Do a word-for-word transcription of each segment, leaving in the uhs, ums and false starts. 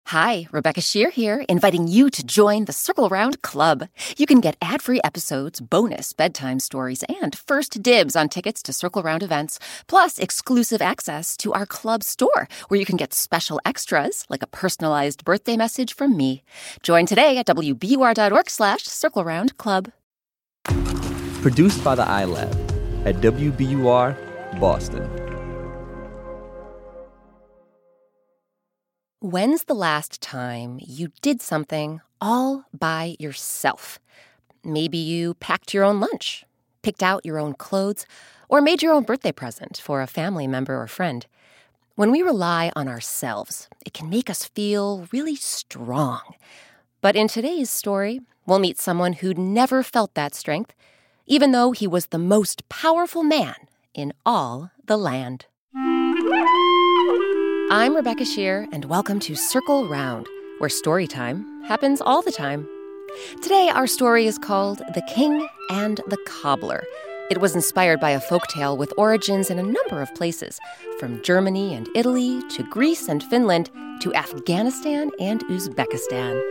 Hi, Rebecca Shear here, inviting you to join the Circle Round Club. You can get ad-free episodes, bonus bedtime stories, and first dibs on tickets to Circle Round events, plus exclusive access to our club store, where you can get special extras, like a personalized birthday message from me. Join today at W B U R dot org slash Circle Round Club. Produced by the iLab at W B U R, Boston. When's the last time you did something all by yourself? Maybe you packed your own lunch, picked out your own clothes, or made your own birthday present for a family member or friend. When we rely on ourselves, it can make us feel really strong. But in today's story, we'll meet someone who'd never felt that strength, even though he was the most powerful man in all the land. I'm Rebecca Shear, and welcome to Circle Round, where story time happens all the time. Today, our story is called The King and the Cobbler. It was inspired by a folktale with origins in a number of places, from Germany and Italy to Greece and Finland to Afghanistan and Uzbekistan.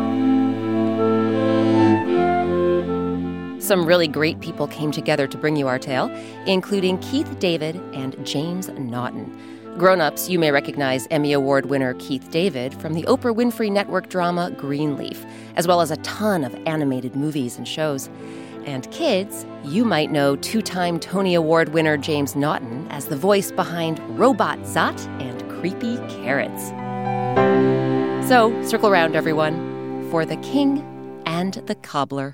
Some really great people came together to bring you our tale, including Keith David and James Naughton. Grown-ups, you may recognize Emmy Award winner Keith David from the Oprah Winfrey Network drama Greenleaf, as well as a ton of animated movies and shows. And kids, you might know two-time Tony Award winner James Naughton as the voice behind Robot Zot and Creepy Carrots. So, circle round, everyone, for The King and the Cobbler.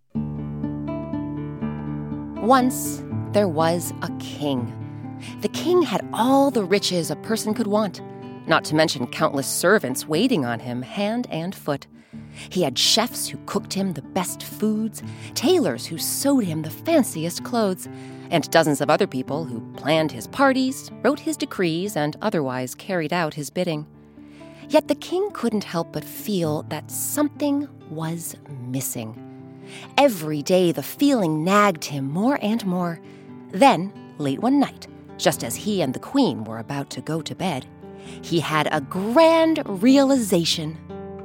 Once, there was a king. The king had all the riches a person could want, not to mention countless servants waiting on him hand and foot. He had chefs who cooked him the best foods, tailors who sewed him the fanciest clothes, and dozens of other people who planned his parties, wrote his decrees, and otherwise carried out his bidding. Yet the king couldn't help but feel that something was missing. Every day the feeling nagged him more and more. Then, late one night, just as he and the queen were about to go to bed, he had a grand realization.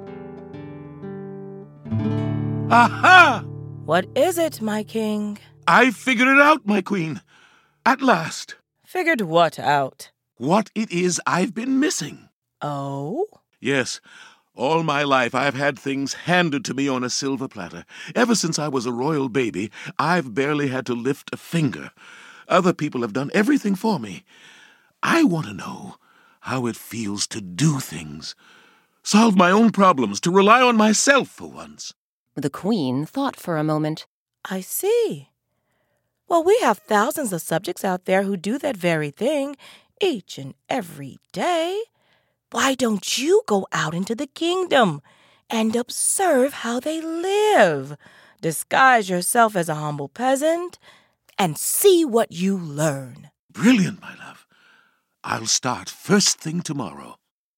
Aha! What is it, my king? I figured it out, my queen. At last. Figured what out? What it is I've been missing. Oh? Yes. All my life I've had things handed to me on a silver platter. Ever since I was a royal baby, I've barely had to lift a finger. Other people have done everything for me. I want to know how it feels to do things. Solve my own problems, to rely on myself for once. The queen thought for a moment. I see. Well, we have thousands of subjects out there who do that very thing each and every day. Why don't you go out into the kingdom and observe how they live? Disguise yourself as a humble peasant and see what you learn. Brilliant, my love. I'll start first thing tomorrow.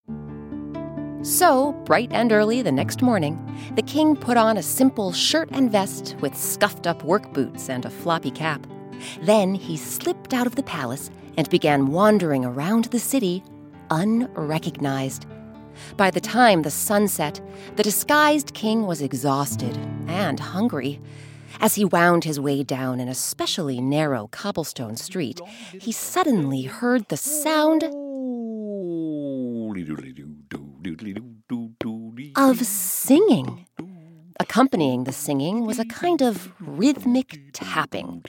So, bright and early the next morning, the king put on a simple shirt and vest with scuffed-up work boots and a floppy cap. Then he slipped out of the palace and began wandering around the city, unrecognized. By the time the sun set, the disguised king was exhausted and hungry. As he wound his way down an especially narrow cobblestone street, he suddenly heard the sound of singing. Accompanying the singing was a kind of rhythmic tapping.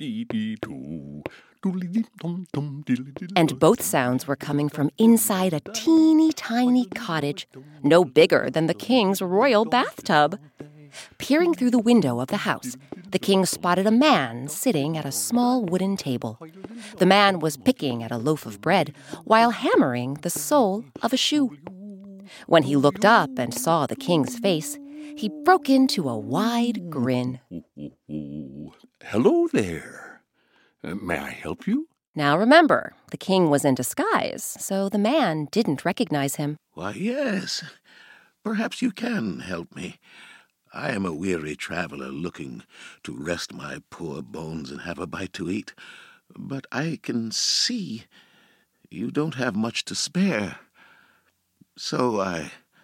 And both sounds were coming from inside a teeny tiny cottage, no bigger than the king's royal bathtub. Peering through the window of the house, the king spotted a man sitting at a small wooden table. The man was picking at a loaf of bread while hammering the sole of a shoe. When he looked up and saw the king's face, he broke into a wide grin. Hello there. Uh, may I help you? Now remember, the king was in disguise, so the man didn't recognize him. Why, yes. Perhaps you can help me. I am a weary traveler looking to rest my poor bones and have a bite to eat. But I can see you don't have much to spare. So I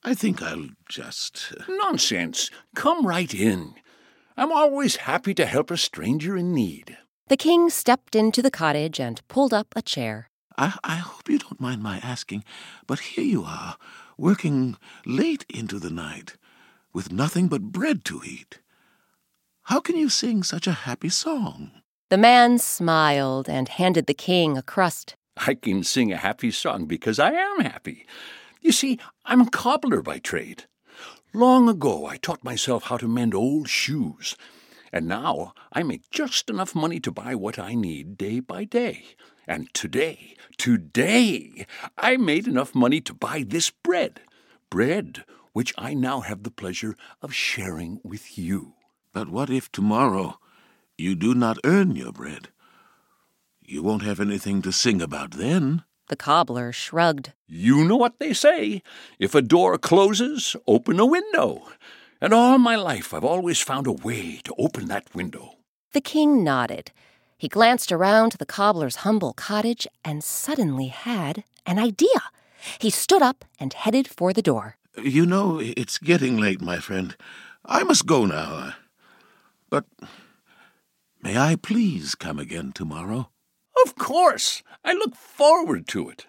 I think I'll just... Uh... Nonsense. Come right in. I'm always happy to help a stranger in need. The king stepped into the cottage and pulled up a chair. I, I hope you don't mind my asking, but here you are, working late into the night, with nothing but bread to eat. How can you sing such a happy song? The man smiled and handed the king a crust. I can sing a happy song because I am happy. You see, I'm a cobbler by trade. Long ago, I taught myself how to mend old shoes, and now I make just enough money to buy what I need day by day. And today, today, I made enough money to buy this bread, bread which I now have the pleasure of sharing with you. But what if tomorrow you do not earn your bread? You won't have anything to sing about then. The cobbler shrugged. You know what they say. If a door closes, open a window. And all my life I've always found a way to open that window. The king nodded. He glanced around the cobbler's humble cottage and suddenly had an idea. He stood up and headed for the door. You know, it's getting late, my friend. I must go now. But may I please come again tomorrow? Of course. I look forward to it.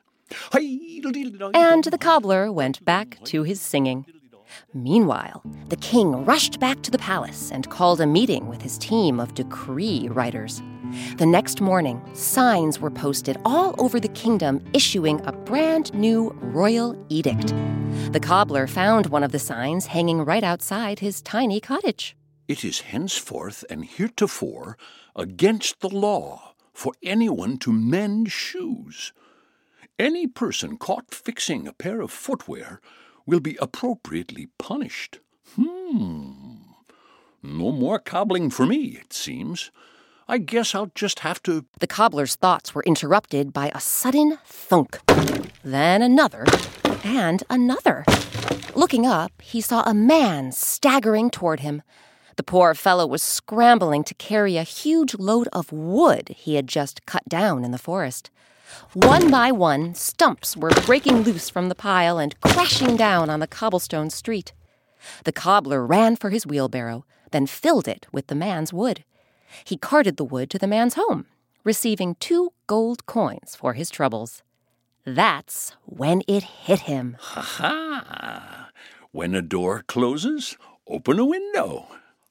And the cobbler went back to his singing. Meanwhile, the king rushed back to the palace and called a meeting with his team of decree writers. The next morning, signs were posted all over the kingdom issuing a brand new royal edict. The cobbler found one of the signs hanging right outside his tiny cottage. It is henceforth and heretofore against the law for anyone to mend shoes. Any person caught fixing a pair of footwear will be appropriately punished. Hmm. No more cobbling for me, it seems. I guess I'll just have to... The cobbler's thoughts were interrupted by a sudden thunk. Then another, and another. Looking up, he saw a man staggering toward him. The poor fellow was scrambling to carry a huge load of wood he had just cut down in the forest. One by one, stumps were breaking loose from the pile and crashing down on the cobblestone street. The cobbler ran for his wheelbarrow, then filled it with the man's wood. He carted the wood to the man's home, receiving two gold coins for his troubles. That's when it hit him. Ha-ha! When a door closes, open a window.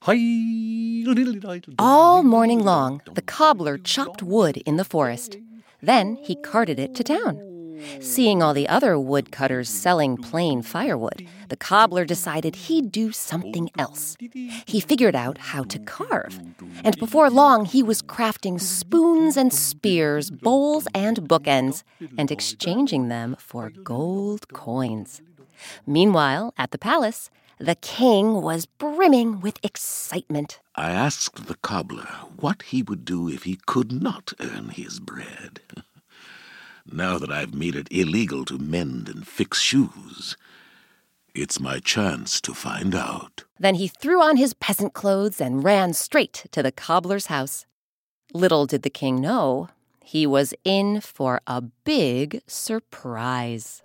All morning long, the cobbler chopped wood in the forest. Then he carted it to town. Seeing all the other woodcutters selling plain firewood, the cobbler decided he'd do something else. He figured out how to carve. And before long, he was crafting spoons and spears, bowls and bookends, and exchanging them for gold coins. Meanwhile, at the palace, the king was brimming with excitement. I asked the cobbler what he would do if he could not earn his bread. Now that I've made it illegal to mend and fix shoes, it's my chance to find out. Then he threw on his peasant clothes and ran straight to the cobbler's house. Little did the king know, he was in for a big surprise.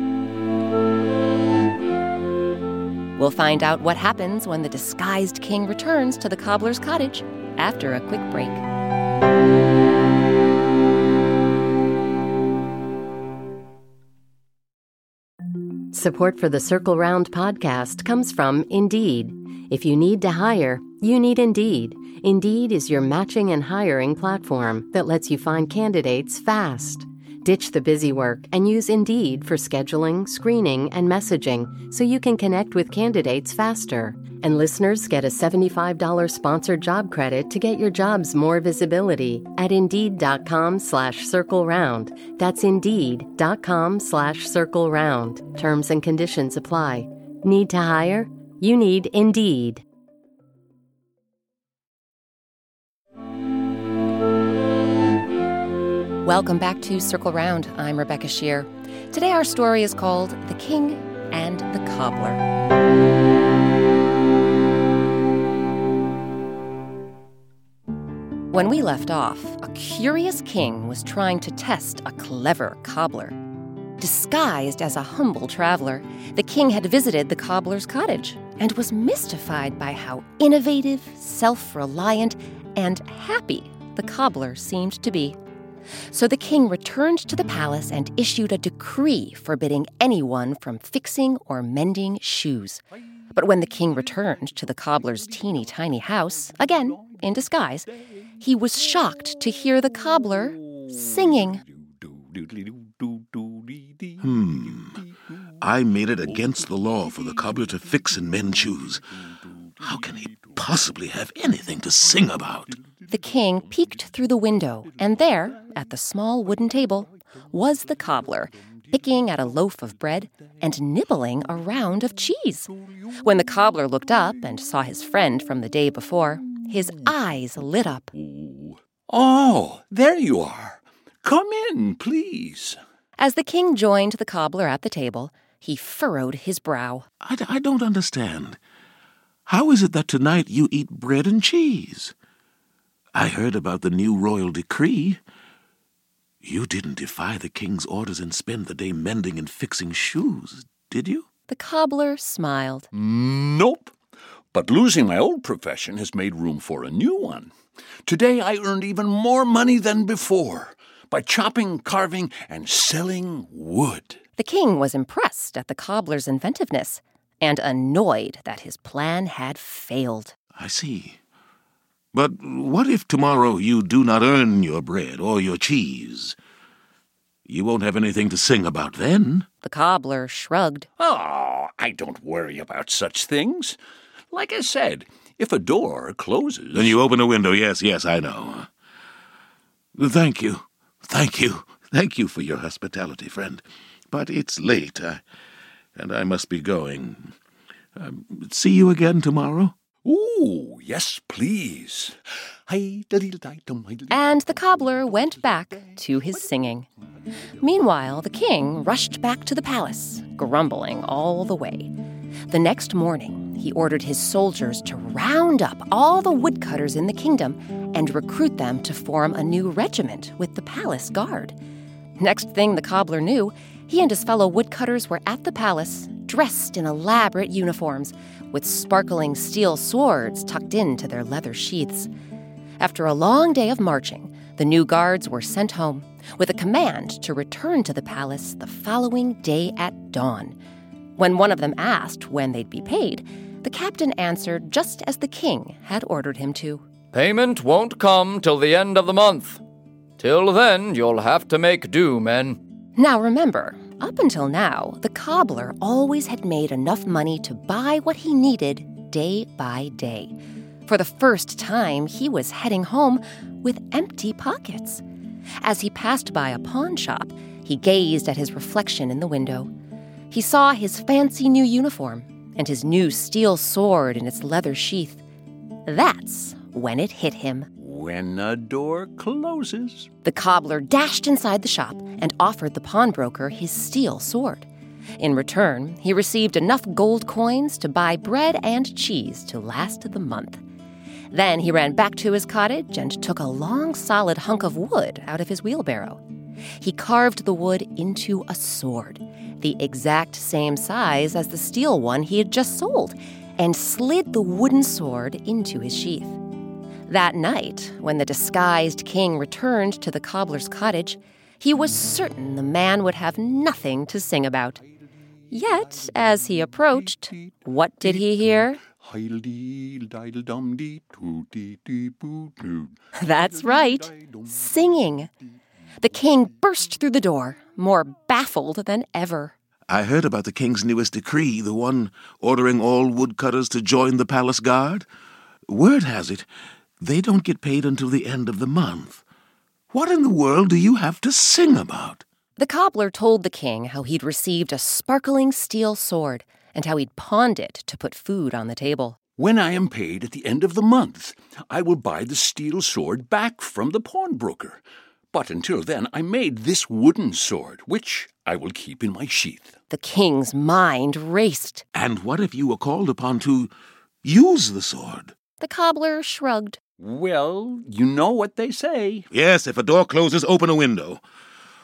We'll find out what happens when the disguised king returns to the cobbler's cottage after a quick break. Support for the Circle Round podcast comes from Indeed. If you need to hire, you need Indeed. Indeed is your matching and hiring platform that lets you find candidates fast. Ditch the busy work and use Indeed for scheduling, screening, and messaging so you can connect with candidates faster. And listeners get a seventy-five dollars sponsored job credit to get your jobs more visibility at Indeed.com slash Circle Round. That's Indeed.com slash Circle Round. Terms and conditions apply. Need to hire? You need Indeed. Welcome back to Circle Round. I'm Rebecca Shear. Today our story is called The King and the Cobbler. When we left off, a curious king was trying to test a clever cobbler. Disguised as a humble traveler, the king had visited the cobbler's cottage and was mystified by how innovative, self-reliant, and happy the cobbler seemed to be. So the king returned to the palace and issued a decree forbidding anyone from fixing or mending shoes. But when the king returned to the cobbler's teeny-tiny house, again in disguise, he was shocked to hear the cobbler singing. Hmm. I made it against the law for the cobbler to fix and mend shoes. How can he possibly have anything to sing about? The king peeked through the window, and there, at the small wooden table, was the cobbler, picking at a loaf of bread and nibbling a round of cheese. When the cobbler looked up and saw his friend from the day before, his eyes lit up. Oh, there you are. Come in, please. As the king joined the cobbler at the table, he furrowed his brow. I, I don't understand. How is it that tonight you eat bread and cheese? I heard about the new royal decree. You didn't defy the king's orders and spend the day mending and fixing shoes, did you? The cobbler smiled. Nope. But losing my old profession has made room for a new one. Today I earned even more money than before by chopping, carving, and selling wood. The king was impressed at the cobbler's inventiveness and annoyed that his plan had failed. I see. But what if tomorrow you do not earn your bread or your cheese? You won't have anything to sing about then. The cobbler shrugged. Oh, I don't worry about such things. Like I said, if a door closes... Then you open a window, yes, yes, I know. Thank you, thank you, thank you for your hospitality, friend. But it's late, uh, and I must be going. Um, see you again tomorrow? Ooh, yes, please. And the cobbler went back to his singing. Meanwhile, the king rushed back to the palace, grumbling all the way. The next morning, he ordered his soldiers to round up all the woodcutters in the kingdom and recruit them to form a new regiment with the palace guard. Next thing the cobbler knew, he and his fellow woodcutters were at the palace, dressed in elaborate uniforms, with sparkling steel swords tucked into their leather sheaths. After a long day of marching, the new guards were sent home, with a command to return to the palace the following day at dawn. When one of them asked when they'd be paid, the captain answered just as the king had ordered him to. Payment won't come till the end of the month. Till then, you'll have to make do, men. Now remember, up until now, the cobbler always had made enough money to buy what he needed day by day. For the first time, he was heading home with empty pockets. As he passed by a pawn shop, he gazed at his reflection in the window. He saw his fancy new uniform and his new steel sword in its leather sheath. That's when it hit him. When a door closes. The cobbler dashed inside the shop and offered the pawnbroker his steel sword. In return, he received enough gold coins to buy bread and cheese to last the month. Then he ran back to his cottage and took a long, solid hunk of wood out of his wheelbarrow. He carved the wood into a sword, the exact same size as the steel one he had just sold, and slid the wooden sword into his sheath. That night, when the disguised king returned to the cobbler's cottage, he was certain the man would have nothing to sing about. Yet, as he approached, what did he hear? That's right, singing. The king burst through the door, more baffled than ever. I heard about the king's newest decree, the one ordering all woodcutters to join the palace guard. Word has it, they don't get paid until the end of the month. What in the world do you have to sing about? The cobbler told the king how he'd received a sparkling steel sword and how he'd pawned it to put food on the table. When I am paid at the end of the month, I will buy the steel sword back from the pawnbroker. But until then, I made this wooden sword, which I will keep in my sheath. The king's mind raced. And what if you were called upon to use the sword? The cobbler shrugged. Well, you know what they say. Yes, if a door closes, open a window.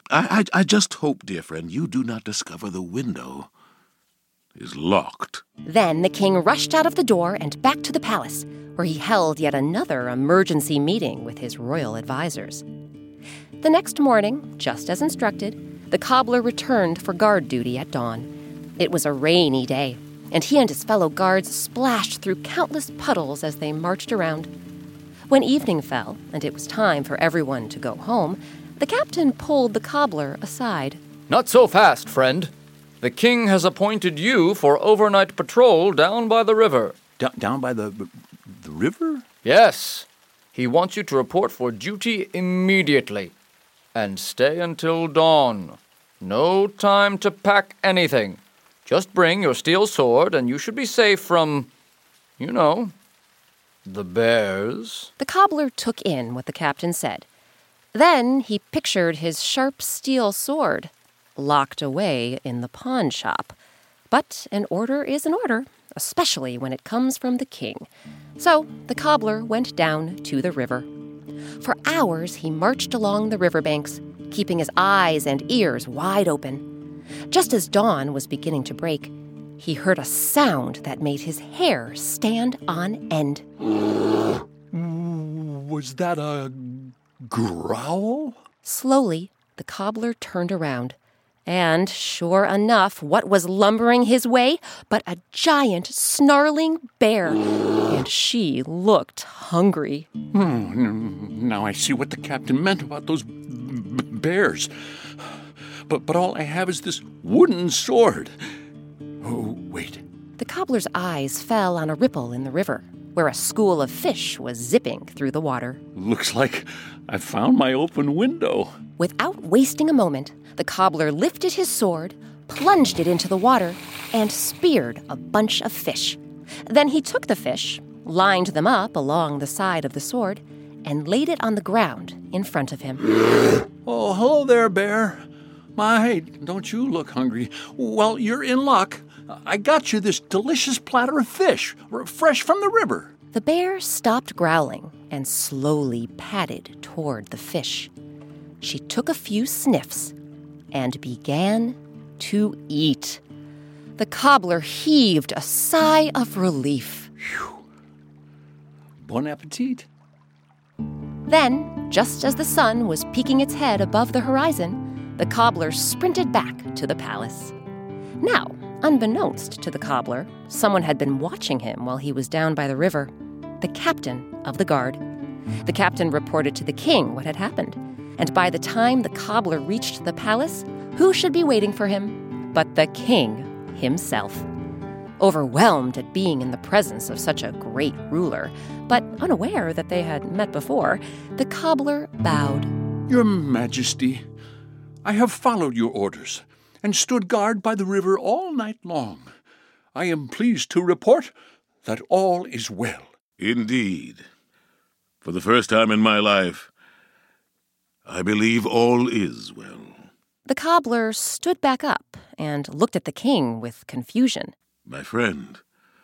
I, I, I just hope, dear friend, you do not discover the window is locked. Then the king rushed out of the door and back to the palace, where he held yet another emergency meeting with his royal advisors. The next morning, just as instructed, the cobbler returned for guard duty at dawn. It was a rainy day, and he and his fellow guards splashed through countless puddles as they marched around. When evening fell, and it was time for everyone to go home, the captain pulled the cobbler aside. Not so fast, friend. The king has appointed you for overnight patrol down by the river. D- down by the, the river? Yes. He wants you to report for duty immediately. And stay until dawn. No time to pack anything. Just bring your steel sword and you should be safe from, you know, the bears. The cobbler took in what the captain said. Then he pictured his sharp steel sword, locked away in the pawn shop. But an order is an order, especially when it comes from the king. So the cobbler went down to the river. For hours he marched along the riverbanks, keeping his eyes and ears wide open. Just as dawn was beginning to break, he heard a sound that made his hair stand on end. Was that a growl? Slowly, the cobbler turned around. And, sure enough, what was lumbering his way but a giant, snarling bear. And she looked hungry. Oh, now I see what the captain meant about those b- bears. But, but all I have is this wooden sword. Oh, wait. The cobbler's eyes fell on a ripple in the river, where a school of fish was zipping through the water. Looks like I found my open window. Without wasting a moment, the cobbler lifted his sword, plunged it into the water, and speared a bunch of fish. Then he took the fish, lined them up along the side of the sword, and laid it on the ground in front of him. Oh, hello there, bear. My, don't you look hungry? Well, you're in luck. I got you this delicious platter of fish, fresh from the river. The bear stopped growling and slowly padded toward the fish. She took a few sniffs and began to eat. The cobbler heaved a sigh of relief. Phew. Bon appetit. Then, just as the sun was peeking its head above the horizon, the cobbler sprinted back to the palace. Now, unbeknownst to the cobbler, someone had been watching him while he was down by the river. The captain of the guard. The captain reported to the king what had happened. And by the time the cobbler reached the palace, who should be waiting for him but the king himself? Overwhelmed at being in the presence of such a great ruler, but unaware that they had met before, the cobbler bowed. Your Majesty, I have followed your orders and stood guard by the river all night long. I am pleased to report that all is well. Indeed. For the first time in my life, I believe all is well. The cobbler stood back up and looked at the king with confusion. My friend,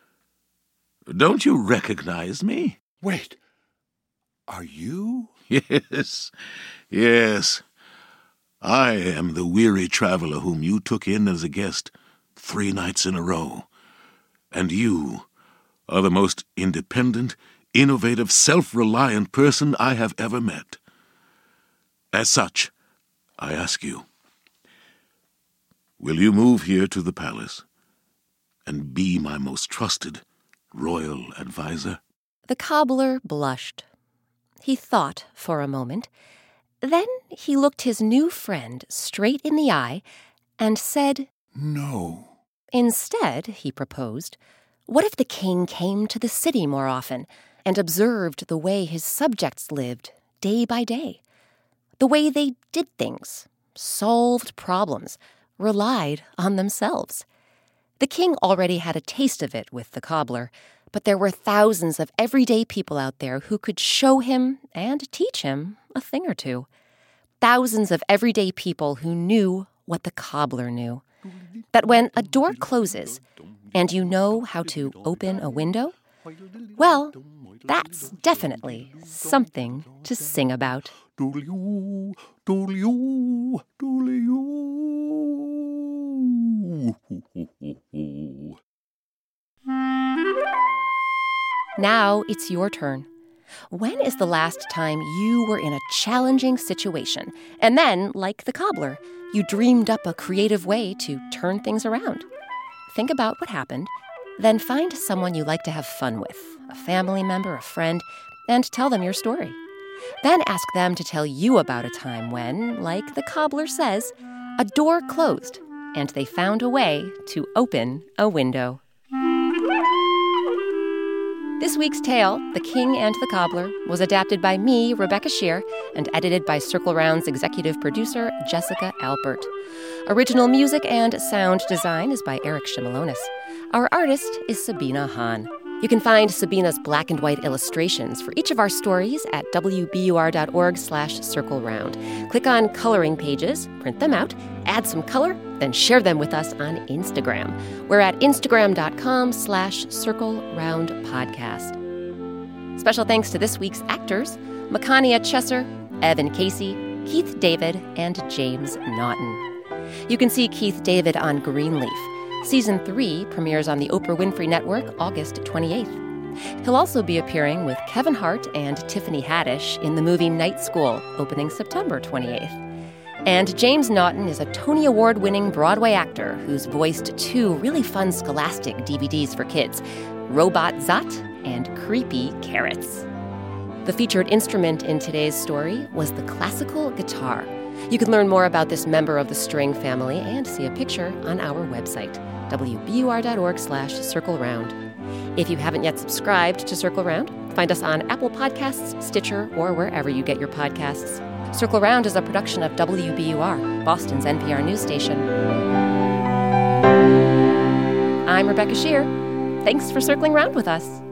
don't you recognize me? Wait, are you? Yes, yes. I am the weary traveler whom you took in as a guest three nights in a row. And you are the most independent, innovative, self-reliant person I have ever met. As such, I ask you, will you move here to the palace and be my most trusted royal advisor? The cobbler blushed. He thought for a moment. Then he looked his new friend straight in the eye and said, No. Instead, he proposed, what if the king came to the city more often and observed the way his subjects lived day by day? The way they did things, solved problems, relied on themselves. The king already had a taste of it with the cobbler, but there were thousands of everyday people out there who could show him and teach him a thing or two. Thousands of everyday people who knew what the cobbler knew. That when a door closes and you know how to open a window, well, That's definitely something to sing about. Doodle-oo, doodle-oo, doodle-oo. Now it's your turn. When is the last time you were in a challenging situation, and then, like the cobbler, you dreamed up a creative way to turn things around? Think about what happened, then find someone you like to have fun with, a family member, a friend, and tell them your story. Then ask them to tell you about a time when, like the cobbler says, a door closed and they found a way to open a window. This week's tale, The King and the Cobbler, was adapted by me, Rebecca Shear, and edited by Circle Round's executive producer, Jessica Albert. Original music and sound design is by Eric Shimalonis. Our artist is Sabina Hahn. You can find Sabina's black and white illustrations for each of our stories at w b u r dot org slash circle round. Click on coloring pages, print them out, add some color, then share them with us on Instagram. We're at instagram.com slash circle round podcast. Special thanks to this week's actors, Makania Chesser, Evan Casey, Keith David, and James Naughton. You can see Keith David on Greenleaf. Season three premieres on the Oprah Winfrey Network August twenty-eighth. He'll also be appearing with Kevin Hart and Tiffany Haddish in the movie Night School, opening September twenty-eighth. And James Naughton is a Tony Award-winning Broadway actor who's voiced two really fun Scholastic D V Ds for kids, Robot Zot and Creepy Carrots. The featured instrument in today's story was the classical guitar. You can learn more about this member of the string family and see a picture on our website, w b u r dot org slash circle round. If you haven't yet subscribed to Circle Round, find us on Apple Podcasts, Stitcher, or wherever you get your podcasts. Circle Round is a production of W B U R, Boston's N P R news station. I'm Rebecca Shear. Thanks for circling round with us.